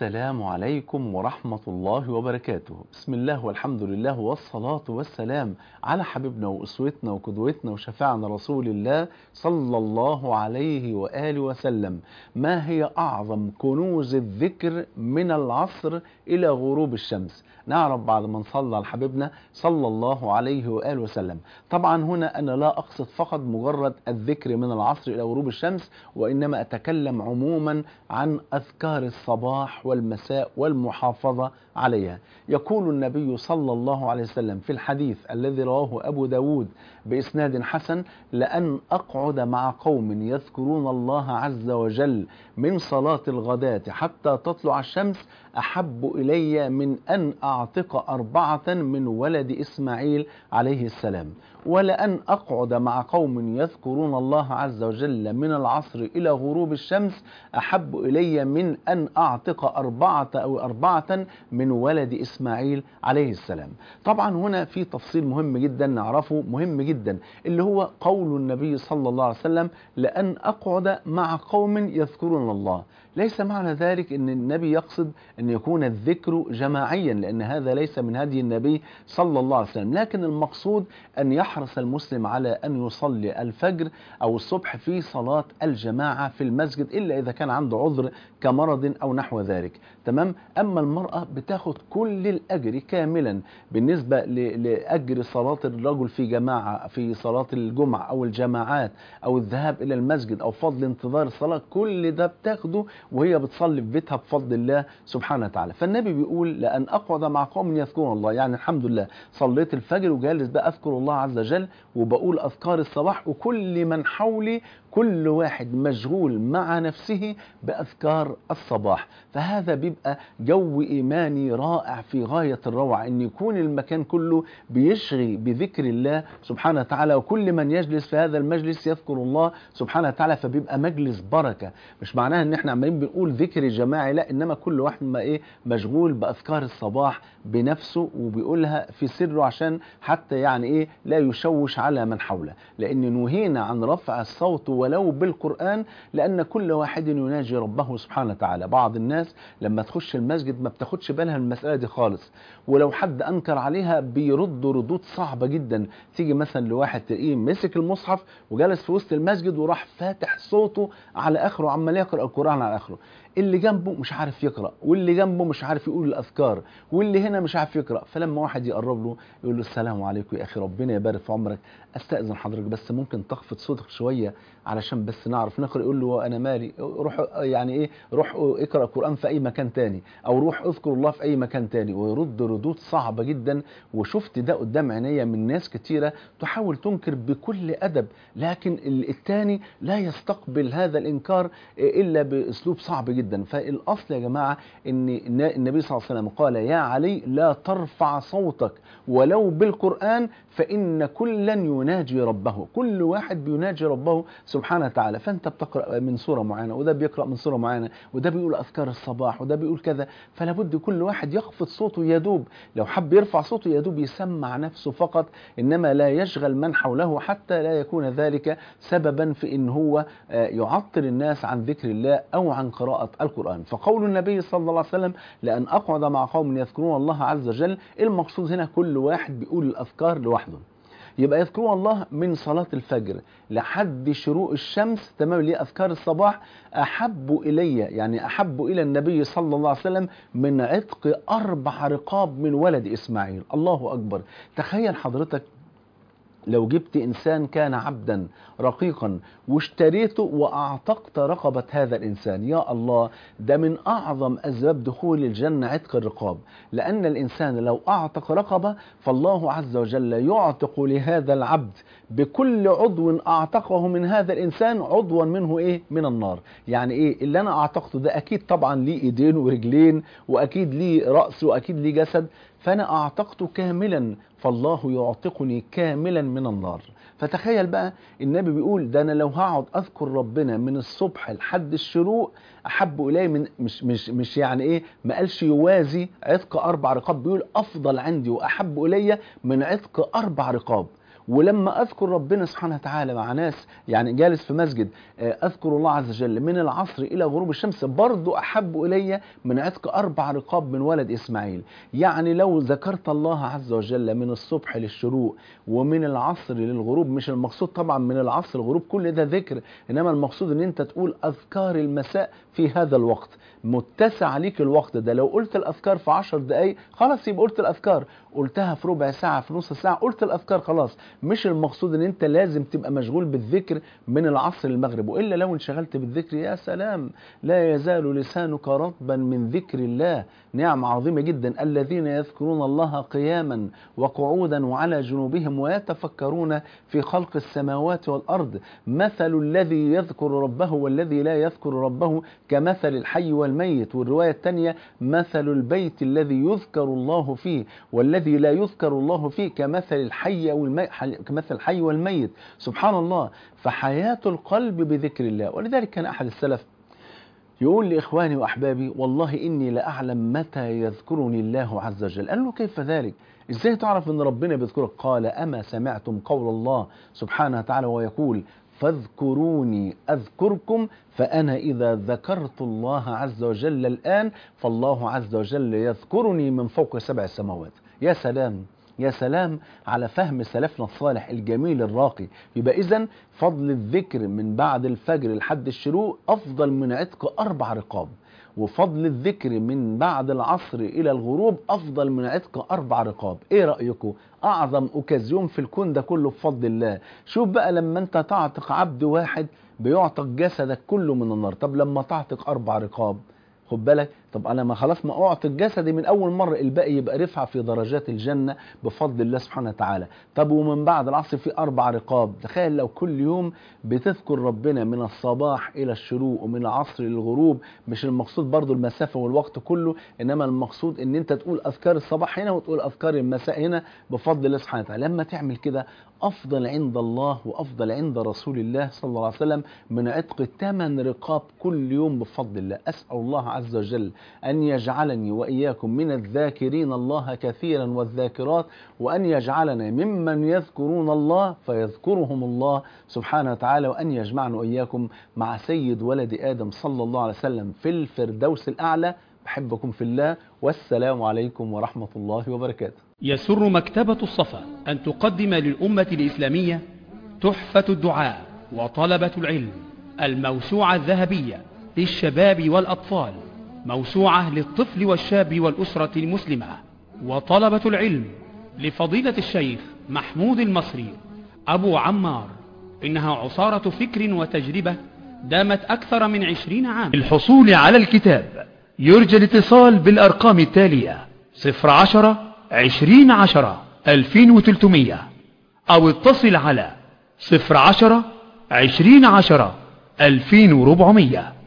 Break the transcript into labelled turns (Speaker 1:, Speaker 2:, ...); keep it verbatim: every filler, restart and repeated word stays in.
Speaker 1: السلام عليكم ورحمة الله وبركاته. بسم الله والحمد لله والصلاة والسلام على حبيبنا وأسوتنا وقدوتنا وشفاعنا رسول الله صلى الله عليه وآله وسلم. ما هي أعظم كنوز الذكر من العصر إلى غروب الشمس؟ نعرف بعد ما نصلى على حبيبنا صلى الله عليه وآله وسلم. طبعا هنا أنا لا أقصد فقط مجرد الذكر من العصر إلى غروب الشمس، وإنما أتكلم عموما عن أذكار الصباح والمساء والمحافظة عليها. يقول النبي صلى الله عليه وسلم في الحديث الذي رواه أبو داود بإسناد حسن: لأن أقعد مع قوم يذكرون الله عز وجل من صلاة الغداة حتى تطلع الشمس أحب إلي من أن أعتق أربعة من ولد إسماعيل عليه السلام. ولأن أقعد مع قوم يذكرون الله عز وجل من العصر إلى غروب الشمس أحب إلي من أن أعتق أربعة أو أربعة من ولد إسماعيل عليه السلام. طبعا هنا في تفصيل مهم جدا نعرفه، مهم جدا، اللي هو قول النبي صلى الله عليه وسلم: لأن أقعد مع قوم يذكرون الله. ليس معنى ذلك أن النبي يقصد أن يكون الذكر جماعيا، لأن هذا ليس من هدي النبي صلى الله عليه وسلم، لكن المقصود أن يحرص المسلم على أن يصلي الفجر أو الصبح في صلاة الجماعة في المسجد، إلا إذا كان عنده عذر كمرض أو نحو ذلك. تمام. أما المرأة بتاخد كل الأجر كاملا بالنسبة لأجر صلاة الرجل في جماعة في صلاة الجمعة أو الجماعات أو الذهاب إلى المسجد أو فضل انتظار الصلاة، كل ده بتاخده وهي بتصلي في بيتها بفضل الله سبحانه وتعالى. فالنبي بيقول: لأن أقعد مع قوم يذكرون الله، يعني الحمد لله صليت الفجر وجالس بقى أذكر الله عز وجل وبقول أذكار الصباح، وكل من حولي كل واحد مشغول مع نفسه بأذكار الصباح. فهذا بيبقى جو إيماني رائع في غاية الروعة، أن يكون المكان كله بيشغي بذكر الله سبحانه وتعالى، وكل من يجلس في هذا المجلس يذكر الله سبحانه وتعالى، فبيبقى مجلس بركة. مش معناها أن احنا عمالين بنقول ذكر جماعي، لا، إنما كل واحد ما إيه مشغول بأذكار الصباح بنفسه وبيقولها في سره، عشان حتى يعني إيه لا يشوش على من حوله. لأن نهينا عن رفع الصوت ولو بالقرآن، لأن كل واحد يناجي ربه سبحانه وتعالى. بعض الناس لما تخش المسجد ما بتاخدش بالها من المسألة دي خالص، ولو حد أنكر عليها بيردوا ردود صعبة جدا. تيجي مثلا لواحد تلاقيه مسك المصحف وجلس في وسط المسجد وراح فاتح صوته على آخره وعمال يقرأ القرآن على آخره، اللي جنبه مش عارف يقرأ، واللي جنبه مش عارف يقول الأذكار، واللي هنا مش عارف يقرأ. فلما واحد يقرب له يقول له: السلام عليكم يا أخي، ربنا يبارك في عمرك، أستأذن حضرتك بس ممكن تخفض صوتك شوية علشان بس نعرف نقرأ. يقول له: أنا مالي، روح يعني إيه روح اقرأ القرآن في أي مكان تاني، أو روح اذكر الله في أي مكان تاني. ويرد ردود صعبة جدا. وشفت ده قدام عينيا من ناس كتيرة تحاول تنكر بكل أدب، لكن التاني لا يستقبل هذا الإنكار إلا بأسلوب صعب جدا. فالأصل يا جماعة إن النبي صلى الله عليه وسلم قال: يا علي لا ترفع صوتك ولو بالقرآن فإن كلا يناجي ربه. كل واحد بيناجي ربه سبحانه وتعالى. فأنت بتقرأ من سورة معينة، وده بيقرأ من سورة معينة، وده بيقول أذكار الصباح، وده بيقول كذا. فلا بد كل واحد يخفض صوته يدوب، لو حب يرفع صوته يدوب يسمع نفسه فقط، إنما لا يشغل من حوله، حتى لا يكون ذلك سببا في إن هو يعطل الناس عن ذكر الله أو عن قراءة القرآن. فقول النبي صلى الله عليه وسلم: لأن أقعد مع قوم يذكرون الله عز وجل، المقصود هنا كل واحد بيقول الأذكار لوحده. يبقى يذكرون الله من صلاة الفجر لحد شروق الشمس، تمام، ليه أذكار الصباح، أحب إلي، يعني أحب إلى النبي صلى الله عليه وسلم من عتق أربع رقاب من ولد إسماعيل. الله أكبر. تخيل حضرتك لو جبت إنسان كان عبدا رقيقا واشتريته وأعتقت رقبة هذا الإنسان، يا الله، ده من أعظم أسباب دخول الجنة عتق الرقاب. لأن الإنسان لو أعتق رقبة فالله عز وجل يعتق لهذا العبد بكل عضو أعتقه من هذا الإنسان عضوا منه إيه من النار. يعني إيه اللي أنا أعتقته ده؟ أكيد طبعا ليه إيدين ورجلين، وأكيد ليه رأس، وأكيد ليه جسد، فأنا أعتقته كاملا، فالله يعتقني كاملا من النار. فتخيل بقى النبي بيقول: ده أنا لو هقعد أذكر ربنا من الصبح لحد الشروق أحب إلي من مش مش مش يعني إيه ما قالش يوازي عتق أربع رقاب، بيقول أفضل عندي وأحب إلي من عتق أربع رقاب. ولما أذكر ربنا سبحانه وتعالى مع ناس يعني جالس في مسجد أذكر الله عز وجل من العصر إلى غروب الشمس برضو أحب إلي من عتق أربع رقاب من ولد إسماعيل. يعني لو ذكرت الله عز وجل من الصبح للشروق ومن العصر للغروب، مش المقصود طبعا من العصر للغروب كل ده ذكر، إنما المقصود أن أنت تقول أذكار المساء في هذا الوقت، متسع عليك الوقت ده. لو قلت الأذكار في عشر دقايق خلاص يبقى قلت الأذكار، قلتها في ربع ساعة في نص ساعة قلت الأذكار خلاص. مش المقصود ان انت لازم تبقى مشغول بالذكر من العصر للمغرب، وإلا لو انشغلت بالذكر يا سلام لا يزال لسانك رطبا من ذكر الله. نعم عظيمة جدا. الذين يذكرون الله قياما وقعودا وعلى جنوبهم ويتفكرون في خلق السماوات والأرض مثل الذي يذكر ربه والذي لا يذكر ربه كمثل الحي والميت. والرواية الثانية مثل البيت الذي يذكر الله فيه والذي لا يذكر الله فيه كمثل الحي والميت كمثل الحي والميت. سبحان الله. فحياة القلب بذكر الله. ولذلك كان أحد السلف يقول لإخواني وأحبابي والله إني لأعلم متى يذكرني الله عز وجل. قال له كيف ذلك؟ إزاي تعرف أن ربنا بيذكرك؟ قال أما سمعتم قول الله سبحانه وتعالى ويقول فاذكروني أذكركم، فأنا إذا ذكرت الله عز وجل الآن فالله عز وجل يذكرني من فوق سبع السماوات. يا سلام يا سلام على فهم سلفنا الصالح الجميل الراقي. يبقى إذن فضل الذكر من بعد الفجر لحد الشروق أفضل من عتق أربع رقاب، وفضل الذكر من بعد العصر إلى الغروب أفضل من عتق أربع رقاب. إيه رأيكم؟ أعظم أوكازيون في الكون ده كله بفضل الله. شوف بقى لما أنت تعتق عبد واحد بيعتق جسدك كله من النار، طب لما تعتق أربع رقاب خد بالك، طب انا ما خلاص ما اعطي جسدي من اول مره، الباقي يبقى رفعه في درجات الجنه بفضل الله سبحانه وتعالى. طب ومن بعد العصر في اربع رقاب. تخيل لو كل يوم بتذكر ربنا من الصباح الى الشروق ومن العصر للغروب. مش المقصود برضو المسافه والوقت كله، انما المقصود ان انت تقول اذكار الصباح هنا وتقول اذكار المساء هنا بفضل الله سبحانه وتعالى. لما تعمل كده افضل عند الله وافضل عند رسول الله صلى الله عليه وسلم من عتق ثمان رقاب كل يوم بفضل الله. اسال الله عز وجل أن يجعلني وإياكم من الذاكرين الله كثيرا والذاكرات، وأن يجعلنا ممن يذكرون الله فيذكرهم الله سبحانه وتعالى، وأن يجمعنا وإياكم مع سيد ولد آدم صلى الله عليه وسلم في الفردوس الأعلى. بحبكم في الله، والسلام عليكم ورحمة الله وبركاته.
Speaker 2: يسر مكتبة الصفا أن تقدم للأمة الإسلامية تحفة الدعاء وطلبة العلم، الموسوعة الذهبية للشباب والأطفال، موسوعة للطفل والشاب والأسرة المسلمة وطلبة العلم لفضيلة الشيخ محمود المصري أبو عمار. إنها عصارة فكر وتجربة دامت أكثر من عشرين عام. للحصول على الكتاب يرجى الاتصال بالأرقام التالية: صفر عشرة عشرين عشرة ألفين وثلاثمية، أو اتصل على صفر عشرة عشرين عشرة ألفين وأربعمية.